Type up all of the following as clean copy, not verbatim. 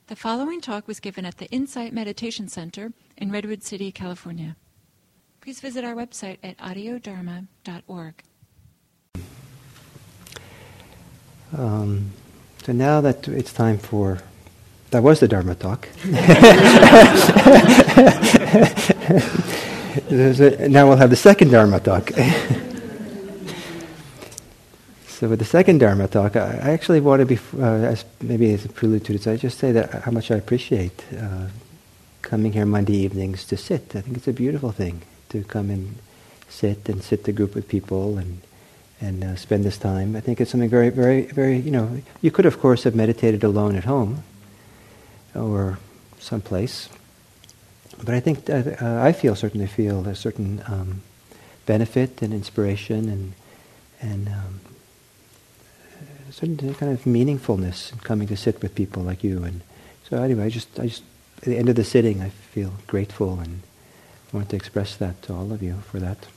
The following talk was given at the Insight Meditation Center in Redwood City, California. Please visit our website at audiodharma.org. So now that it's time for... That was the Dharma talk. Now we'll have the second Dharma talk. So with the second Dharma talk, I actually want to be, maybe as a prelude to this, I just say that how much I appreciate coming here Monday evenings to sit. I think it's a beautiful thing to come and sit a group with people and spend this time. I think it's something very, very, very, you could of course have meditated alone at home or someplace. But I think I certainly feel a certain benefit and inspiration and certain kind of meaningfulness in coming to sit with people like you. And so anyway, I just at the end of the sitting, I feel grateful and want to express that to all of you for that.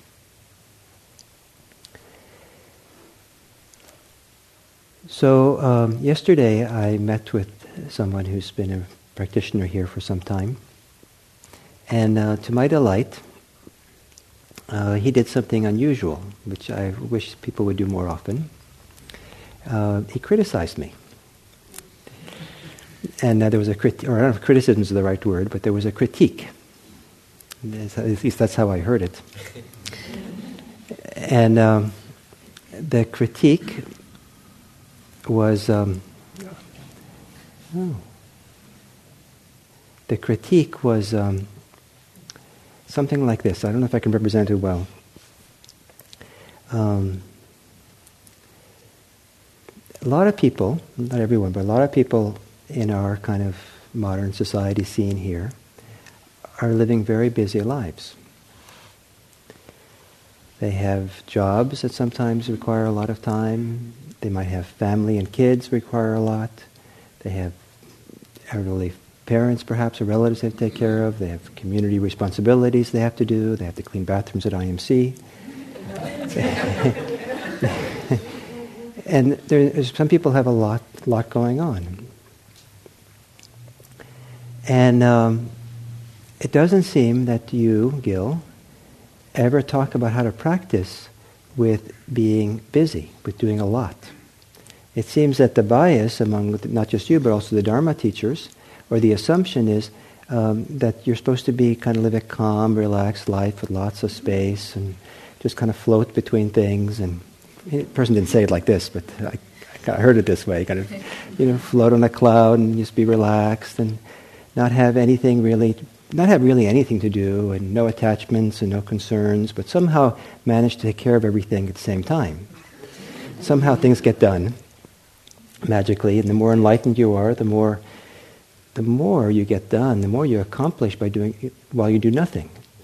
So yesterday I met with someone who's been a practitioner here for some time. And to my delight, he did something unusual, which I wish people would do more often. He criticized me. And there was a critique, or I don't know if criticism is the right word, but there was a critique. At least that's how I heard it. And the critique was... The critique was something like this. I don't know if I can represent it well. A lot of people, not everyone, but a lot of people in our kind of modern society scene here are living very busy lives. They have jobs that sometimes require a lot of time. They might have family and kids require a lot. They have elderly parents, perhaps, or relatives they have to take care of. They have community responsibilities they have to do. They have to clean bathrooms at IMC. And some people have a lot going on. And it doesn't seem that you, Gil, ever talk about how to practice with being busy, with doing a lot. It seems that the bias among not just you, but also the Dharma teachers, or the assumption is that you're supposed to be kind of live a calm, relaxed life with lots of space and just kind of float between things. And the person didn't say it like this, but I heard it this way, kind of, float on a cloud and just be relaxed and not have really anything to do and no attachments and no concerns, but somehow manage to take care of everything at the same time. Somehow things get done magically, and the more enlightened you are, the more you get done, the more you accomplish by doing it while you do nothing.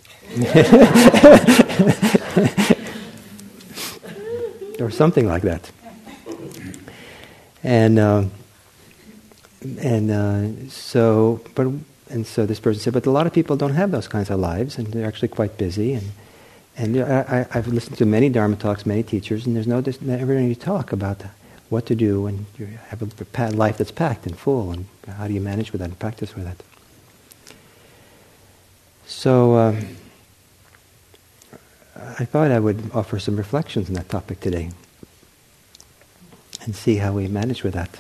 Or something like that. So this person said, but a lot of people don't have those kinds of lives, and they're actually quite busy. And I've listened to many Dharma talks, many teachers, and there's never any talk about what to do when you have a life that's packed and full, and how do you manage with that and practice with that. So I thought I would offer some reflections on that topic today and see how we manage with that.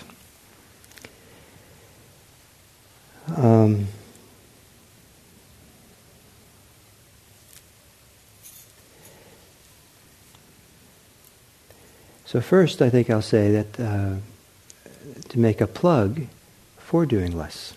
So first, I think I'll say that to make a plug for doing less.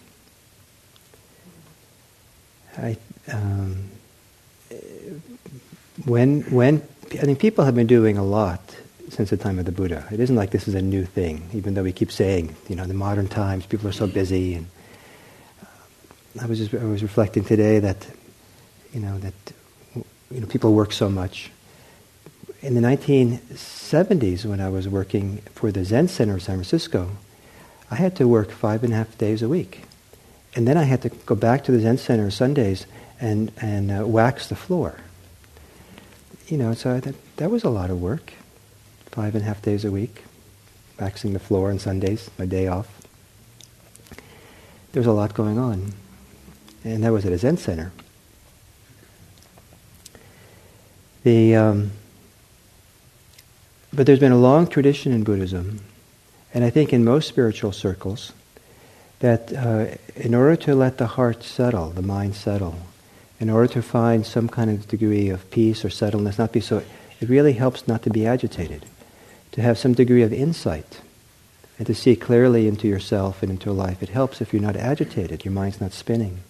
When I think people have been doing a lot since the time of the Buddha. It isn't like this is a new thing, even though we keep saying, in modern times people are so busy. And I was reflecting today that, people work so much. In the 1970s, when I was working for the Zen Center of San Francisco, I had to work 5.5 days a week. And then I had to go back to the Zen Center Sundays and wax the floor. So that was a lot of work. 5.5 days a week, waxing the floor on Sundays, my day off. there was a lot going on. And that was at a Zen center. But there's been a long tradition in Buddhism, and I think in most spiritual circles, that in order to let the heart settle, the mind settle, in order to find some kind of degree of peace or settledness, not be so, it really helps not to be agitated, to have some degree of insight, and to see clearly into yourself and into life. It helps if you're not agitated, your mind's not spinning.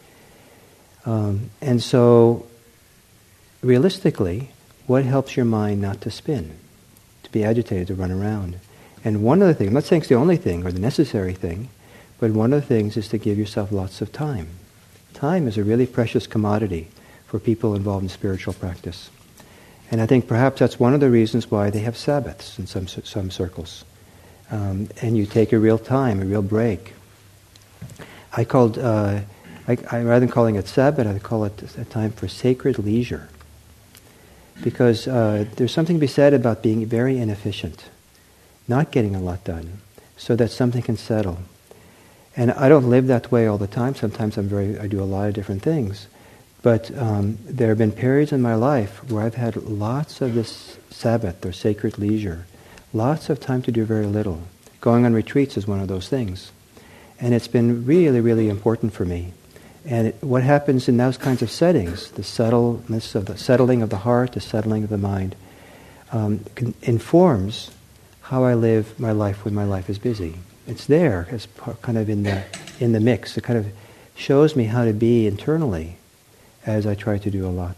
And so, realistically, what helps your mind not to spin? To be agitated, to run around. And one of the things, I'm not saying it's the only thing or the necessary thing, but one of the things is to give yourself lots of time. Time is a really precious commodity for people involved in spiritual practice. And I think perhaps that's one of the reasons why they have Sabbaths in some circles. And you take a real time, a real break. I rather than calling it Sabbath, I call it a time for sacred leisure. Because there's something to be said about being very inefficient, not getting a lot done, so that something can settle. And I don't live that way all the time. Sometimes I do a lot of different things. But there have been periods in my life where I've had lots of this Sabbath or sacred leisure, lots of time to do very little. Going on retreats is one of those things. And it's been really, really important for me. And what happens in those kinds of settings, the subtleness of the settling of the heart, the settling of the mind, informs how I live my life when my life is busy. It's there as kind of in the mix. It kind of shows me how to be internally as I try to do a lot.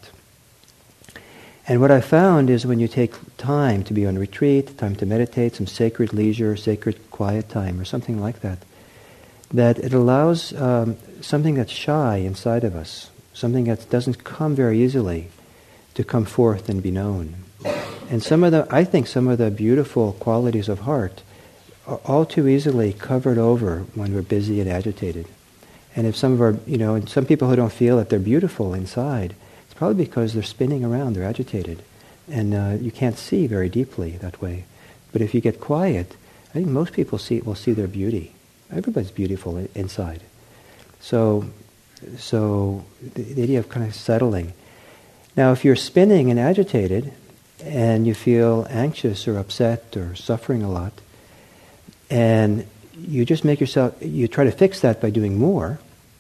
And what I found is when you take time to be on retreat, time to meditate, some sacred leisure, sacred quiet time, or something like that, that it allows something that's shy inside of us, something that doesn't come very easily, to come forth and be known. And I think some of the beautiful qualities of heart are all too easily covered over when we're busy and agitated. And if some of our, and some people who don't feel that they're beautiful inside, it's probably because they're spinning around, they're agitated. And you can't see very deeply that way. But if you get quiet, I think most people will see their beauty. Everybody's beautiful inside. So the idea of kind of settling. Now, if you're spinning and agitated, and you feel anxious or upset or suffering a lot, and you just you try to fix that by doing more,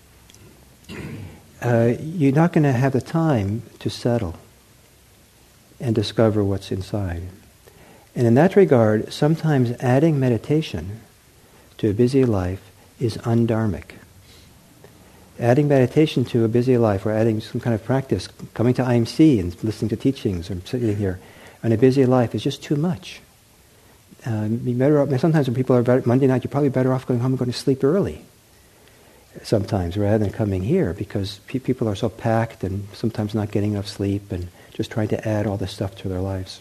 you're not going to have the time to settle and discover what's inside. And in that regard, sometimes adding meditation to a busy life is undharmic. Adding meditation to a busy life, or adding some kind of practice, coming to IMC and listening to teachings, or sitting here on a busy life is just too much. You're better off, sometimes when people are Monday night, you're probably better off going home and going to sleep early. Sometimes, rather than coming here, because people are so packed and sometimes not getting enough sleep and just trying to add all this stuff to their lives.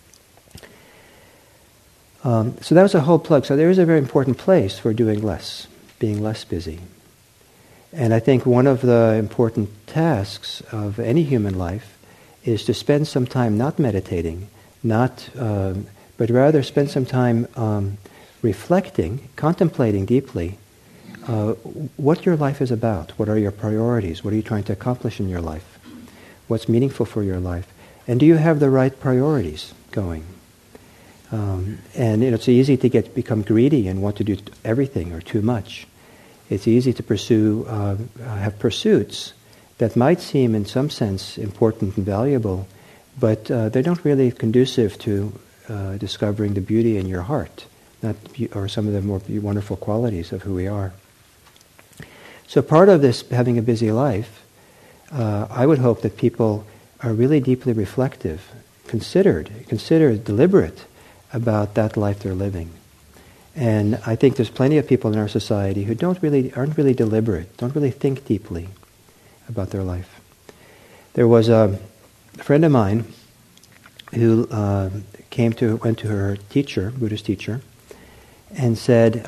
So that was a whole plug. So there is a very important place for doing less, being less busy. And I think one of the important tasks of any human life is to spend some time not meditating, but rather spend some time reflecting, contemplating deeply what your life is about. What are your priorities? What are you trying to accomplish in your life? What's meaningful for your life? And do you have the right priorities going? And it's easy to become greedy and want to do everything or too much. It's easy to have pursuits that might seem in some sense important and valuable, but they don't really conducive to discovering the beauty in your heart, or some of the more wonderful qualities of who we are. So part of this, having a busy life, I would hope that people are really deeply reflective, considered, deliberate about that life they're living. And I think there's plenty of people in our society who aren't really deliberate, don't really think deeply about their life. There was a friend of mine who went to her teacher, Buddhist teacher, and said,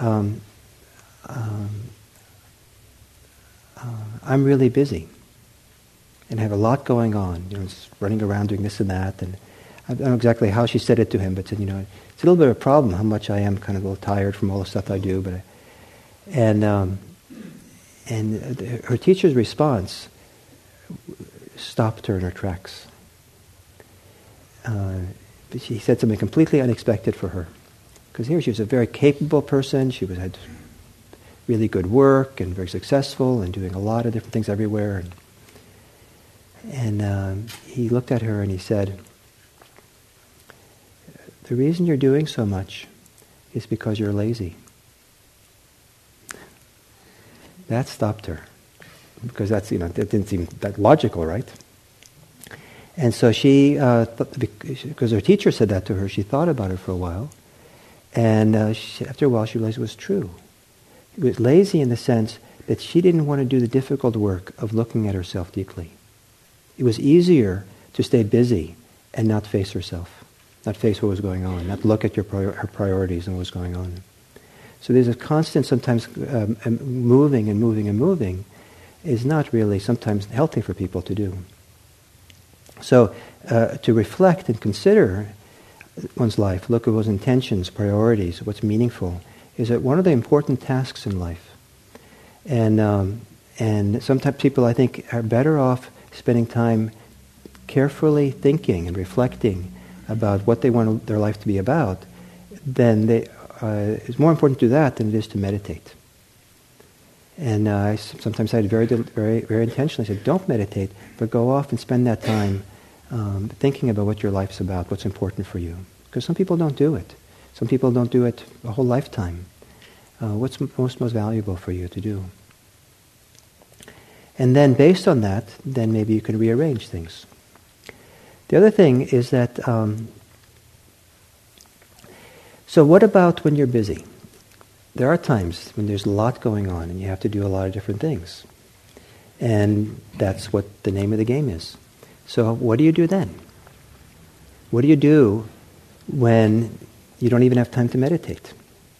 I'm really busy and have a lot going on. Running around doing this and that. And I don't know exactly how she said it to him, but said, it's a little bit of a problem how much I am kind of a little tired from all the stuff I do. And her teacher's response stopped her in her tracks. She said something completely unexpected for her. Because here she was a very capable person, she had really good work and very successful and doing a lot of different things everywhere. And he looked at her and he said, "The reason you're doing so much is because you're lazy." That stopped her, because that didn't seem that logical, right? And so she, because her teacher said that to her, she thought about it for a while, and after a while she realized it was true. It was lazy in the sense that she didn't want to do the difficult work of looking at herself deeply. It was easier to stay busy and not face herself, not face what was going on, not look at her priorities and what was going on. So there's a constant, sometimes moving and moving and moving is not really sometimes healthy for people to do. So to reflect and consider one's life, look at one's intentions, priorities, what's meaningful, is one of the important tasks in life. And sometimes people, I think, are better off spending time carefully thinking and reflecting about what they want their life to be about than it's more important to do that than it is to meditate. And I sometimes I very, very, very intentionally said, don't meditate, but go off and spend that time thinking about what your life's about, what's important for you. Because some people don't do it. Some people don't do it a whole lifetime. What's most valuable for you to do? And then based on that, then maybe you can rearrange things. The other thing is that, so what about when you're busy? There are times when there's a lot going on and you have to do a lot of different things. And that's what the name of the game is. So what do you do then? What do you do when you don't even have time to meditate?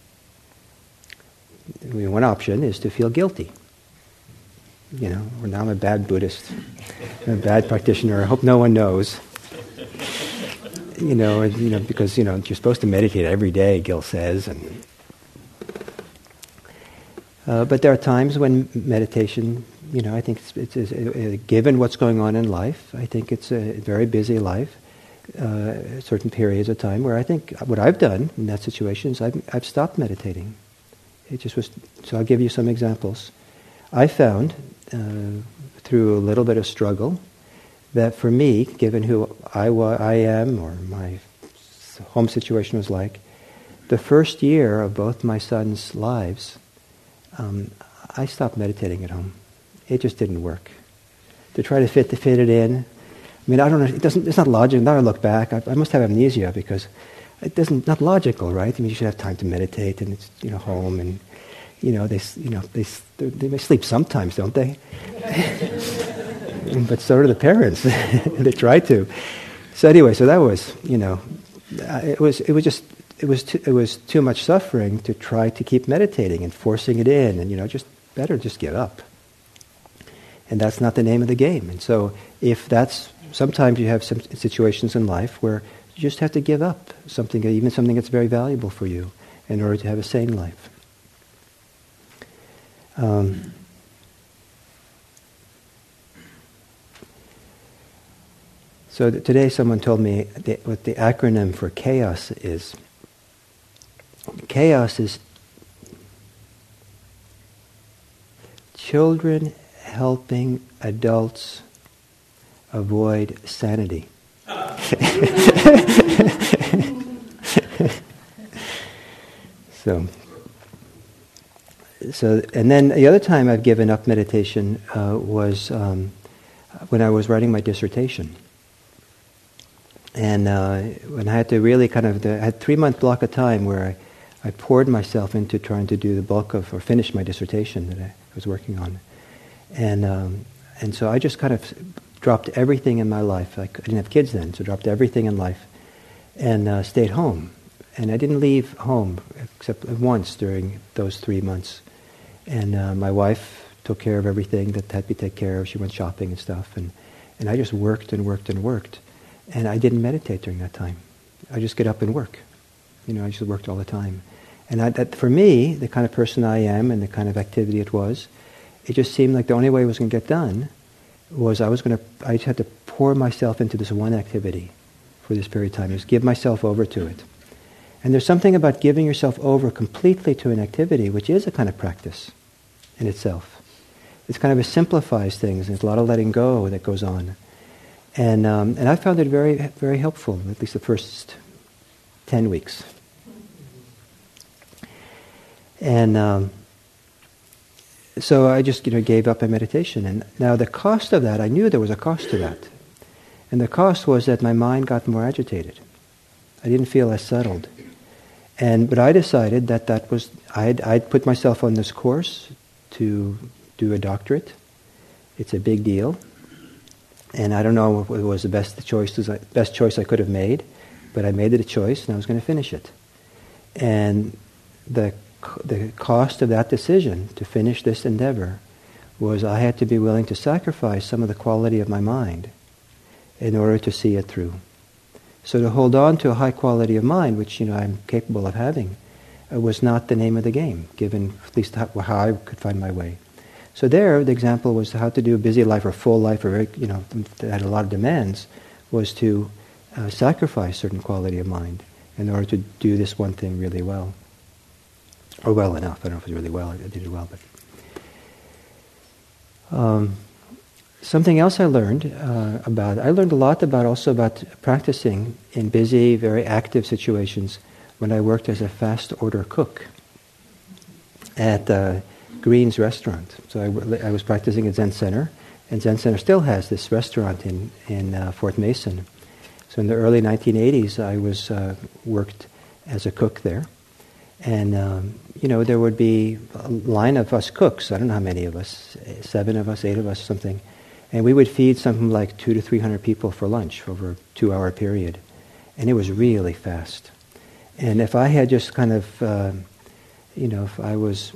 One option is to feel guilty. Now I'm a bad Buddhist, I'm a bad practitioner, I hope no one knows. Because you're supposed to meditate every day, Gil says. But there are times when meditation, I think it's given what's going on in life, I think it's a very busy life, certain periods of time where I think what I've done in that situation is I've stopped meditating. It just was. So I'll give you some examples. I found through a little bit of struggle that for me, given who I am or my home situation was like, the first year of both my sons' lives, I stopped meditating at home. It just didn't work. To try to fit it in, I don't know. It's not logical. Now I look back, I must have amnesia because not logical, right? You should have time to meditate, and it's home, and they sleep sometimes, don't they? But so do the parents. They try to. So anyway, so that was it was too much suffering to try to keep meditating and forcing it in, and just better just give up. And that's not the name of the game. And so sometimes you have some situations in life where you just have to give up something, even something that's very valuable for you, in order to have a sane life. So today someone told me what the acronym for chaos is. Chaos is children helping adults avoid sanity. So, and then the other time I've given up meditation was when I was writing my dissertation. And when I had to really I had a 3-month block of time where I poured myself into trying to do the bulk of, or finish my dissertation that I was working on. And so I just kind of dropped everything in my life. I didn't have kids then, so dropped everything in life and stayed home. And I didn't leave home except once during those 3 months. And my wife took care of everything that had to be taken care of. She went shopping and stuff. And I just worked and worked and worked. And I didn't meditate during that time. I just get up and work. I just worked all the time. And that, for me, the kind of person I am and the kind of activity it was, it just seemed like the only way it was going to get done was I had to pour myself into this one activity for this period of time, just give myself over to it. And there's something about giving yourself over completely to an activity which is a kind of practice in itself. It's kind of, it simplifies things, and there's a lot of letting go that goes on. And I found it very, very helpful, at least the first 10 weeks. And so I just gave up my meditation. And now the cost of that, I knew there was a cost to that. And the cost was that my mind got more agitated. I didn't feel as settled. But I decided that was, I'd put myself on this course to do a doctorate. It's a big deal. And I don't know if it was the best choice I could have made, but I made it a choice and I was going to finish it. And the cost of that decision to finish this endeavor was I had to be willing to sacrifice some of the quality of my mind in order to see it through. So to hold on to a high quality of mind, which I'm capable of having, was not the name of the game, given at least how I could find my way. So there, the example was how to do a busy life or full life, or that had a lot of demands, was to sacrifice certain quality of mind in order to do this one thing really well. Or well enough. I don't know if it was really well. I did it well, but something else I learned I learned a lot about practicing in busy, very active situations when I worked as a fast order cook at Green's restaurant. So I was practicing at Zen Center, and Zen Center still has this restaurant in Fort Mason. So in the early 1980s, I worked as a cook there. And, there would be a line of us cooks, I don't know how many of us, 7 of us, 8 of us, something. And we would feed something like 200 to 300 people for lunch over a 2-hour period. And it was really fast. And if I had just kind of, if I was,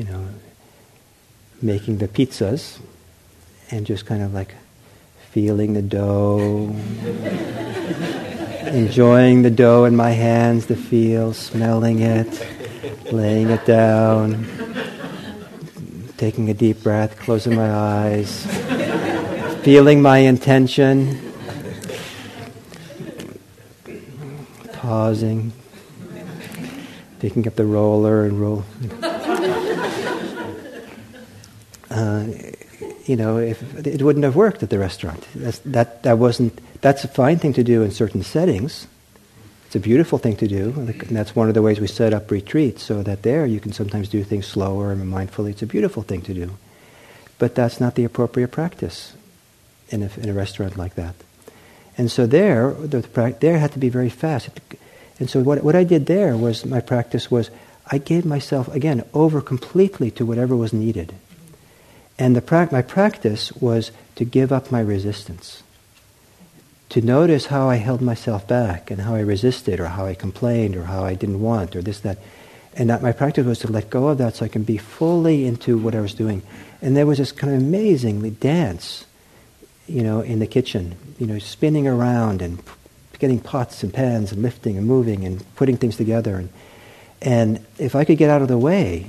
making the pizzas and just kind of like feeling the dough, enjoying the dough in my hands, the feel, smelling it, laying it down, taking a deep breath, closing my eyes, feeling my intention, pausing, picking up the roller and roll. If it wouldn't have worked at the restaurant. That's a fine thing to do in certain settings. It's a beautiful thing to do, and that's one of the ways we set up retreats, so that there you can sometimes do things slower and mindfully. It's a beautiful thing to do. But that's not the appropriate practice in a restaurant like that. And so there had to be very fast. And so what I did there was, my practice was, I gave myself, again, over completely to whatever was needed. And my practice was to give up my resistance. To notice how I held myself back and how I resisted or how I complained or how I didn't want or this, that. And that my practice was to let go of that so I can be fully into what I was doing. And there was this kind of amazingly dance, in the kitchen, spinning around and getting pots and pans and lifting and moving and putting things together. And if I could get out of the way,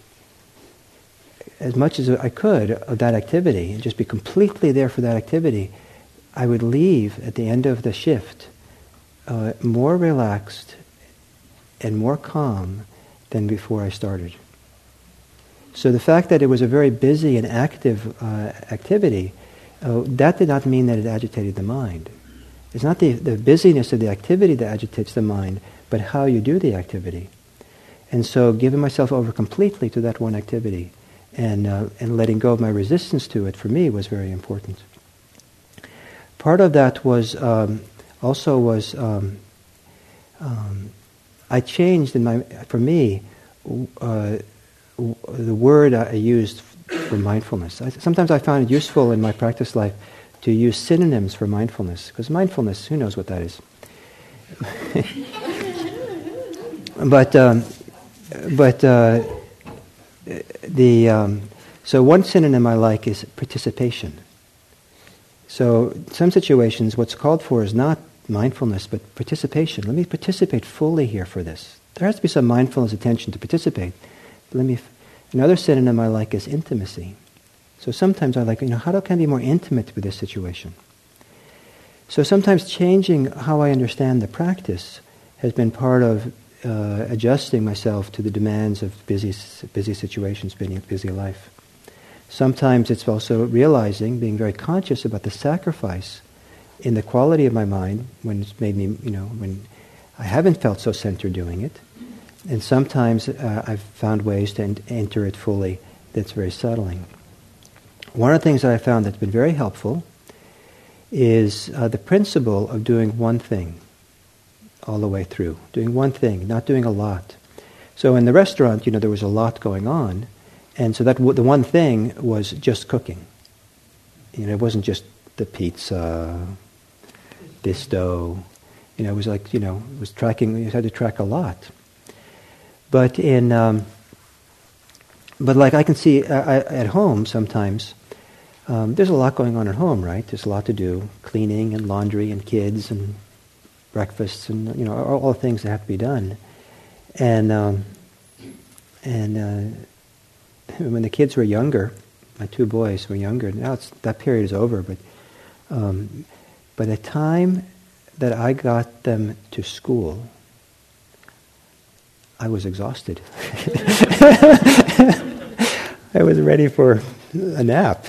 as much as I could of that activity, and just be completely there for that activity, I would leave at the end of the shift more relaxed and more calm than before I started. So the fact that it was a very busy and active activity, that did not mean that it agitated the mind. It's not the busyness of the activity that agitates the mind, but how you do the activity. And so giving myself over completely to that one activity and letting go of my resistance to it, for me, was very important. Part of that was I changed for me the word I used for mindfulness. Sometimes I found it useful in my practice life to use synonyms for mindfulness, because mindfulness, who knows what that is? So one synonym I like is participation. So some situations, what's called for is not mindfulness, but participation. Let me participate fully here for this. There has to be some mindfulness attention to participate. Another synonym I like is intimacy. So sometimes I like, how can I be more intimate with this situation? So sometimes changing how I understand the practice has been part of adjusting myself to the demands of busy situations, busy life. Sometimes it's also realizing, being very conscious about the sacrifice in the quality of my mind when it's made me, when I haven't felt so centered doing it. And sometimes I've found ways to enter it fully that's very settling. One of the things that I found that's been very helpful is the principle of doing one thing all the way through. Doing one thing, not doing a lot. So in the restaurant, there was a lot going on, and so that the one thing was just cooking. It wasn't just the pizza, this dough. It was like, it was tracking, you had to track a lot. But but like I can see at home sometimes, there's a lot going on at home, right? There's a lot to do, cleaning and laundry and kids and breakfasts and all the things that have to be done. And when the kids were younger, my two boys were younger. Now that period is over, but by the time that I got them to school, I was exhausted. I was ready for a nap.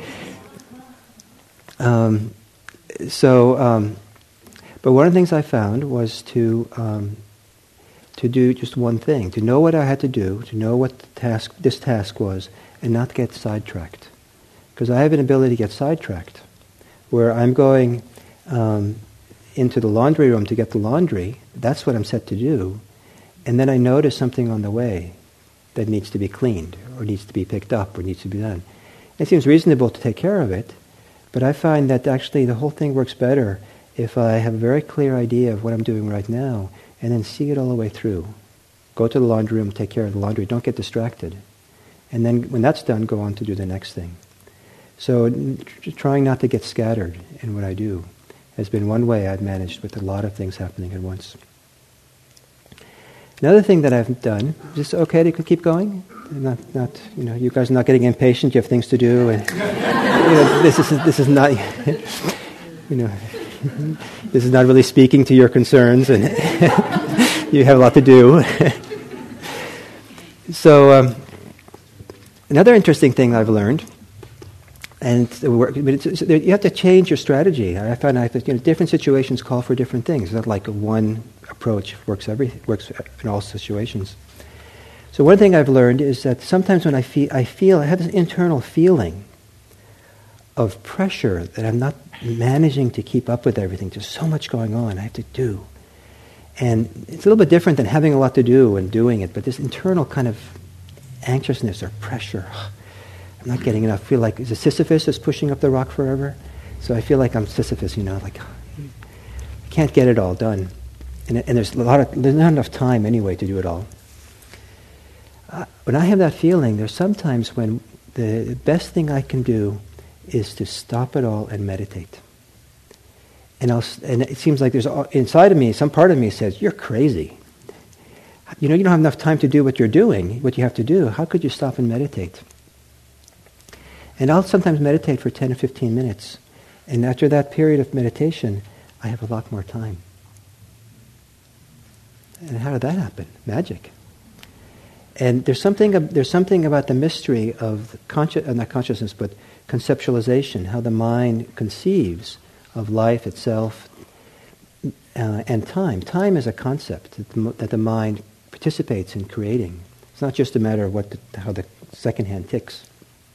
But one of the things I found was to do just one thing, to know what I had to do, to know what this task was, and not get sidetracked. Because I have an ability to get sidetracked, where I'm going into the laundry room to get the laundry. That's what I'm set to do. And then I notice something on the way that needs to be cleaned, or needs to be picked up, or needs to be done. It seems reasonable to take care of it, but I find that actually the whole thing works better if I have a very clear idea of what I'm doing right now, and then see it all the way through. Go to the laundry room, take care of the laundry, don't get distracted. And then when that's done, go on to do the next thing. So trying not to get scattered in what I do has been one way I've managed with a lot of things happening at once. Another thing that I've done, is this okay to keep going? Not, you guys are not getting impatient, you have things to do, and this is not, this is not really speaking to your concerns, and you have a lot to do. So, another interesting thing I've learned, and you have to change your strategy. I find that different situations call for different things. It's not like one approach works in all situations. So one thing I've learned is that sometimes when I have this internal feeling of pressure that I'm not managing to keep up with everything. There's so much going on I have to do. And it's a little bit different than having a lot to do and doing it, but this internal kind of anxiousness or pressure. I'm not getting enough. I feel like, is it Sisyphus that's pushing up the rock forever? So I feel like I'm Sisyphus, like I can't get it all done. And there's not enough time anyway to do it all. When I have that feeling, there's sometimes when the best thing I can do is to stop it all and meditate. And it seems like there's inside of me, some part of me says, "You're crazy. You don't have enough time to do what you're doing, what you have to do. How could you stop and meditate?" And I'll sometimes meditate for 10 or 15 minutes. And after that period of meditation, I have a lot more time. And how did that happen? Magic. And there's something about the mystery of not consciousness, but conceptualization, how the mind conceives of life itself and time. Time is a concept that the mind participates in creating. It's not just a matter of how the second hand ticks.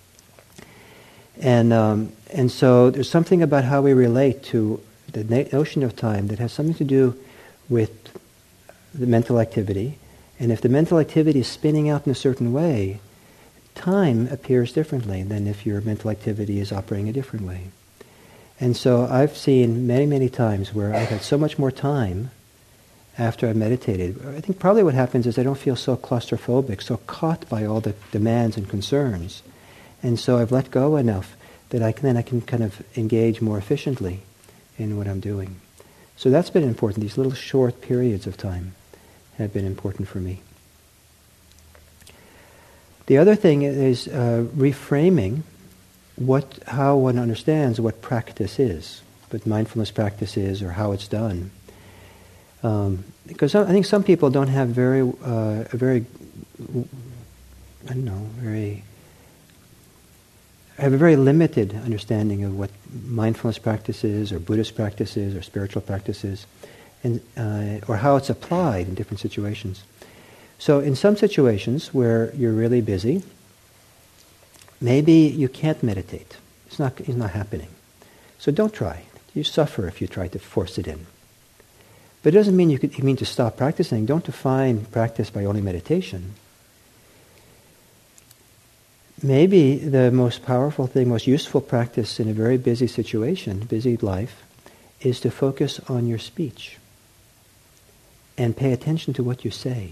And so there's something about how we relate to the notion of time that has something to do with the mental activity. And if the mental activity is spinning out in a certain way, time appears differently than if your mental activity is operating a different way. And so I've seen many, many times where I've had so much more time after I meditated. I think probably what happens is I don't feel so claustrophobic, so caught by all the demands and concerns. And so I've let go enough that I can kind of engage more efficiently in what I'm doing. So that's been important. These little short periods of time have been important for me. The other thing is reframing how one understands what practice is, what mindfulness practice is, or how it's done. Because I think some people don't have have a very limited understanding of what mindfulness practice is, or Buddhist practice is, or spiritual practice is, and or how it's applied in different situations. So in some situations where you're really busy, maybe you can't meditate. It's not happening. So don't try. You suffer if you try to force it in. But it doesn't mean you mean to stop practicing. Don't define practice by only meditation. Maybe the most powerful thing, most useful practice in a very busy situation, busy life, is to focus on your speech and pay attention to what you say.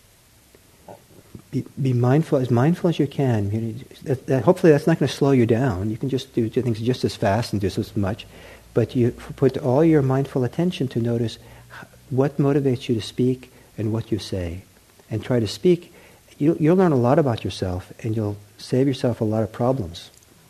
Be mindful as you can. Hopefully that's not going to slow you down. You can just do things just as fast and just as much. But you put all your mindful attention to notice what motivates you to speak and what you say. And try to speak. You'll learn a lot about yourself, and you'll save yourself a lot of problems.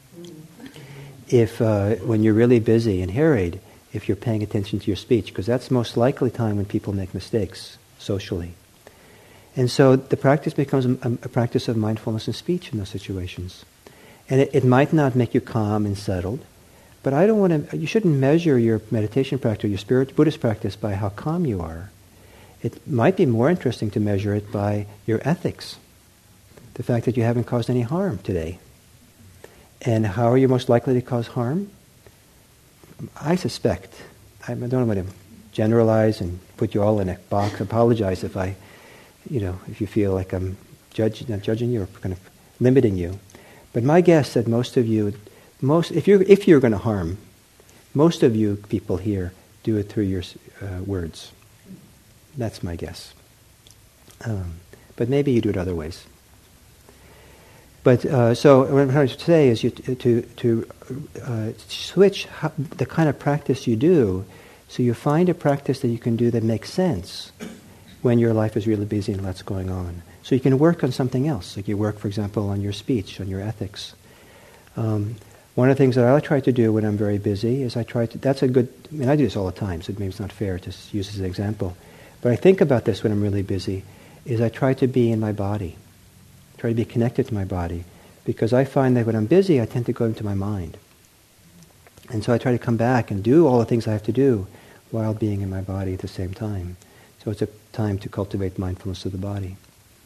If when you're really busy and harried, if you're paying attention to your speech, because that's the most likely time when people make mistakes socially. And so the practice becomes a practice of mindfulness and speech in those situations. And it might not make you calm and settled, but you shouldn't measure your meditation practice, your Buddhist practice by how calm you are. It might be more interesting to measure it by your ethics. The fact that you haven't caused any harm today. And how are you most likely to cause harm? I suspect, I don't want to generalize and put you all in a box, apologize if if you feel like I'm not judging you or kind of limiting you. But my guess that most of you, if you're going to harm, most of you people here do it through your words. That's my guess. But maybe you do it other ways. But so what I'm trying to say is to switch the kind of practice you do, so you find a practice that you can do that makes sense when your life is really busy and lots going on. So you can work on something else. Like you work, for example, on your speech, on your ethics. One of the things that I try to do when I'm very busy is I do this all the time, so maybe it's not fair to use this as an example. But I think about this when I'm really busy, is I try to be in my body. Try to be connected to my body. Because I find that when I'm busy, I tend to go into my mind. And so I try to come back and do all the things I have to do while being in my body at the same time. So it's a time to cultivate mindfulness of the body.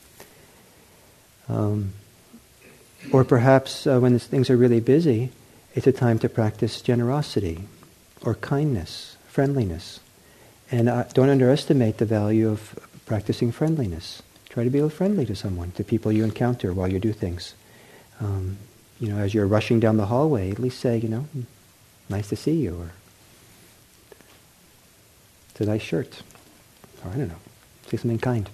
Or perhaps when things are really busy, it's a time to practice generosity or kindness, friendliness. And don't underestimate the value of practicing friendliness. Try to be a little friendly to someone, to people you encounter while you do things. As you're rushing down the hallway, at least say, nice to see you, or it's a nice shirt, or I don't know, say something kind.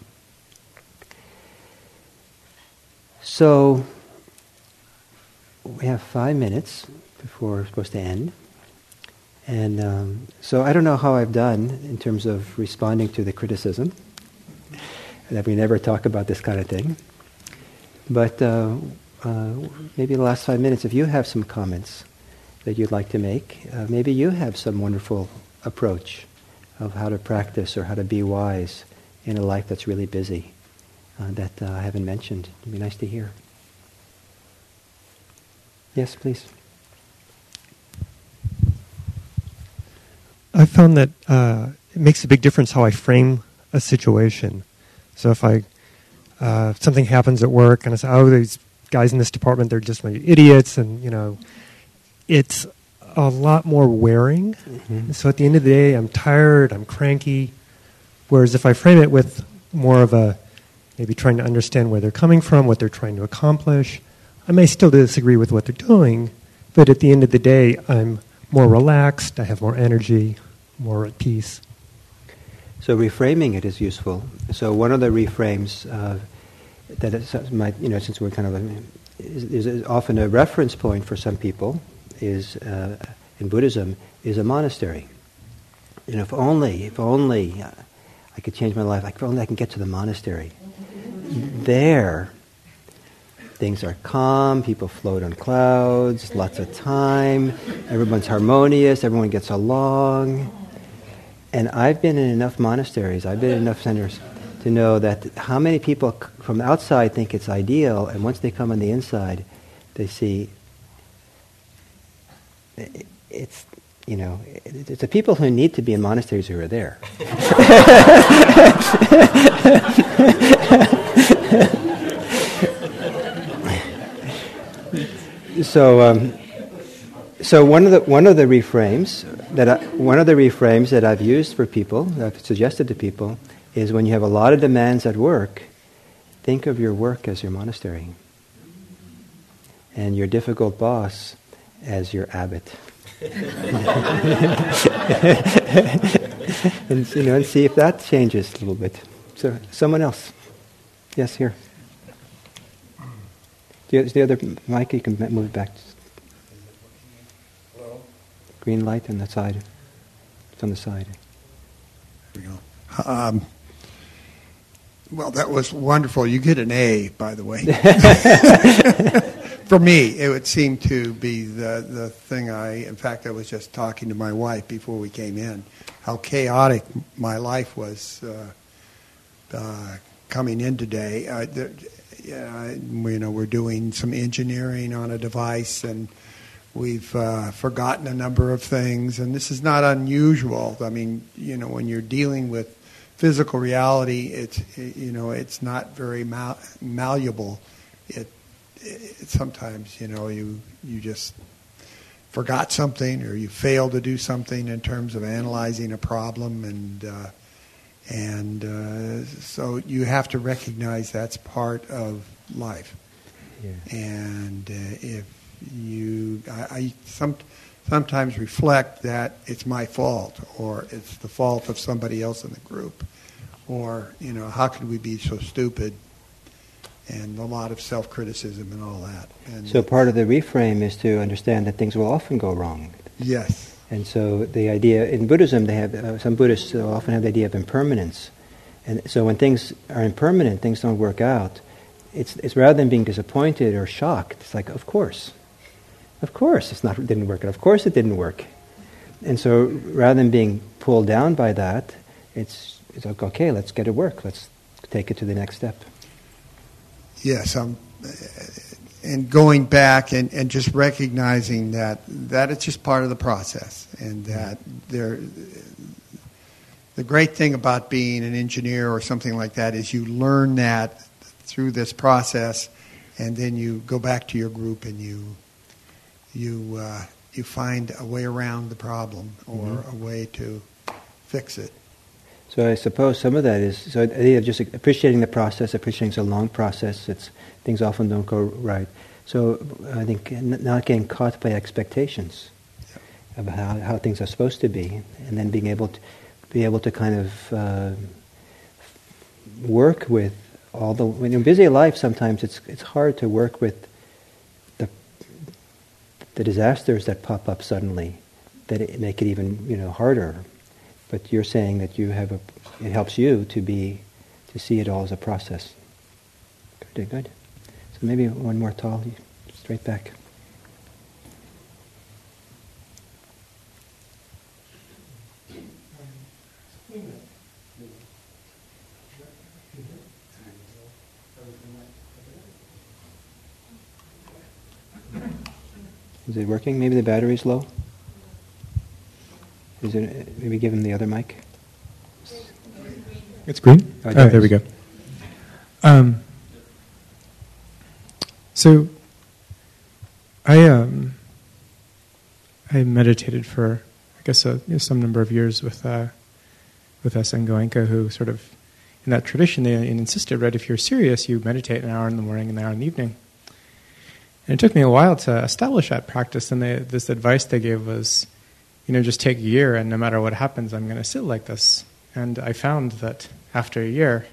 So, we have 5 minutes before we're supposed to end. And so I don't know how I've done in terms of responding to the criticism that we never talk about this kind of thing. But maybe the last 5 minutes, if you have some comments that you'd like to make, maybe you have some wonderful approach of how to practice or how to be wise in a life that's really busy that I haven't mentioned. It'd be nice to hear. Yes, please. I found that it makes a big difference how I frame a situation. So if something happens at work and I say, oh, these guys in this department, they're just idiots, and, it's a lot more wearing. Mm-hmm. So at the end of the day, I'm tired, I'm cranky. Whereas if I frame it with more of maybe trying to understand where they're coming from, what they're trying to accomplish, I may still disagree with what they're doing, but at the end of the day, I'm more relaxed, I have more energy, more at peace. So reframing it is useful. So one of the reframes that it might, since we're kind of is often a reference point for some people is in Buddhism is a monastery. If only I could change my life. If only I can get to the monastery. There, things are calm, people float on clouds, lots of time, everyone's harmonious, everyone gets along. And I've been in enough monasteries, I've been in enough centers to know that how many people from the outside think it's ideal, and once they come on the inside, they see it's the people who need to be in monasteries who are there. So one of the reframes that I've used for people, that I've suggested to people, is when you have a lot of demands at work, think of your work as your monastery, and your difficult boss as your abbot. and see if that changes a little bit. So, someone else. Yes, here. Is the other mic? You can move it back. Hello? Green light on the side. It's on the side. There we go. Well, that was wonderful. You get an A, by the way. For me, it would seem to be the thing in fact, I was just talking to my wife before we came in, how chaotic my life was coming in today. We're doing some engineering on a device, and we've forgotten a number of things, and this is not unusual. I mean, when you're dealing with physical reality, it's not very malleable. Sometimes you just forgot something, or you failed to do something in terms of analyzing a problem, and so you have to recognize that's part of life. Yeah. And if I sometimes reflect that it's my fault, or it's the fault of somebody else in the group, or how could we be so stupid? And a lot of self-criticism and all that. And so part of the reframe is to understand that things will often go wrong. Yes. And so the idea, in Buddhism, they have some Buddhists often have the idea of impermanence. And so when things are impermanent, things don't work out, it's rather than being disappointed or shocked, it's like, of course it didn't work. Of course it didn't work. And so rather than being pulled down by that, it's like, okay, let's get it work. Let's take it to the next step. Yes, and going back and just recognizing that it's just part of the process, and that the great thing about being an engineer or something like that is you learn that through this process, and then you go back to your group and you find a way around the problem, or a way to fix it. So I suppose some of that is the idea of just appreciating the process. Appreciating it's a long process. Things often don't go right. So I think not getting caught by expectations of how things are supposed to be, and then being able to kind of work with all the. When you're in busy life, sometimes it's hard to work with the disasters that pop up suddenly, that make it even harder. But you're saying that it helps you to see it all as a process. Good. So maybe one more tall, straight back. Is it working? Maybe the battery's low? Is it, maybe give him the other mic? It's green? Oh, there we go. So I meditated for, I guess, some number of years with S.N. Goenka, who sort of, in that tradition, they insisted, right, if you're serious, you meditate an hour in the morning and an hour in the evening. And it took me a while to establish that practice, and this advice they gave was, just take a year, and no matter what happens, I'm going to sit like this. And I found that after a year,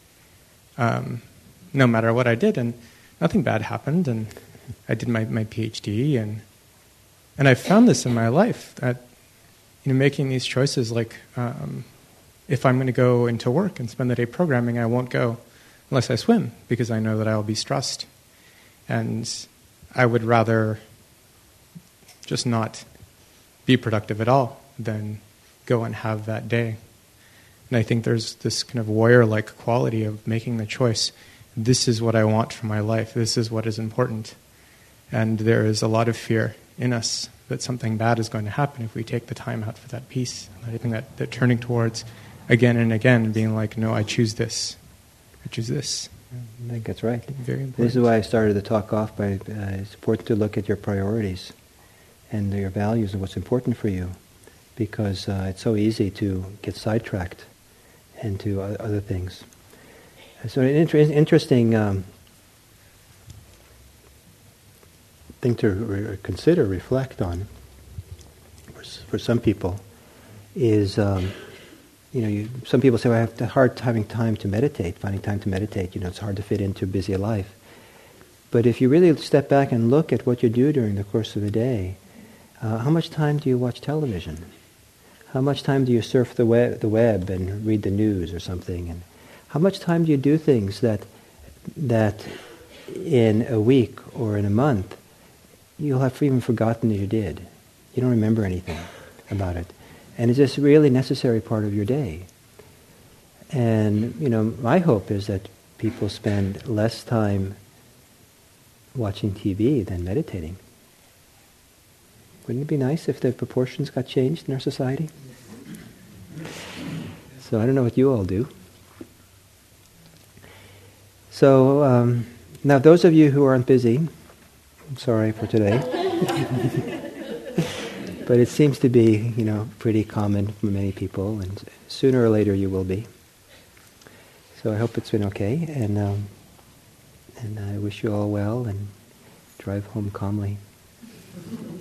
no matter what I did, and nothing bad happened, and I did my PhD, and I found this in my life, that making these choices, like if I'm going to go into work and spend the day programming, I won't go unless I swim, because I know that I'll be stressed. And I would rather just not be productive at all than go and have that day. And I think there's this kind of warrior-like quality of making the choice. This is what I want for my life. This is what is important. And there is a lot of fear in us that something bad is going to happen if we take the time out for that peace. And I think that turning towards again and again, being like, no, I choose this. I choose this. I think that's right. Very important. This is why I started the talk off by it's important to look at your priorities and your values and what's important for you, because it's so easy to get sidetracked into other things. So an interesting thing to consider, reflect on for some people is, some people say, well, I have a hard time finding time to meditate. It's hard to fit into a busy life. But if you really step back and look at what you do during the course of a day, how much time do you watch television? How much time do you surf the web and read the news or something? And how much time do you do things that in a week or in a month you'll have even forgotten that you did? You don't remember anything about it. And it's just really necessary part of your day. And, my hope is that people spend less time watching TV than meditating. Wouldn't it be nice if the proportions got changed in our society? So I don't know what you all do. So now those of you who aren't busy, I'm sorry for today. But it seems to be, pretty common for many people, and sooner or later you will be. So I hope it's been okay, and I wish you all well, and drive home calmly.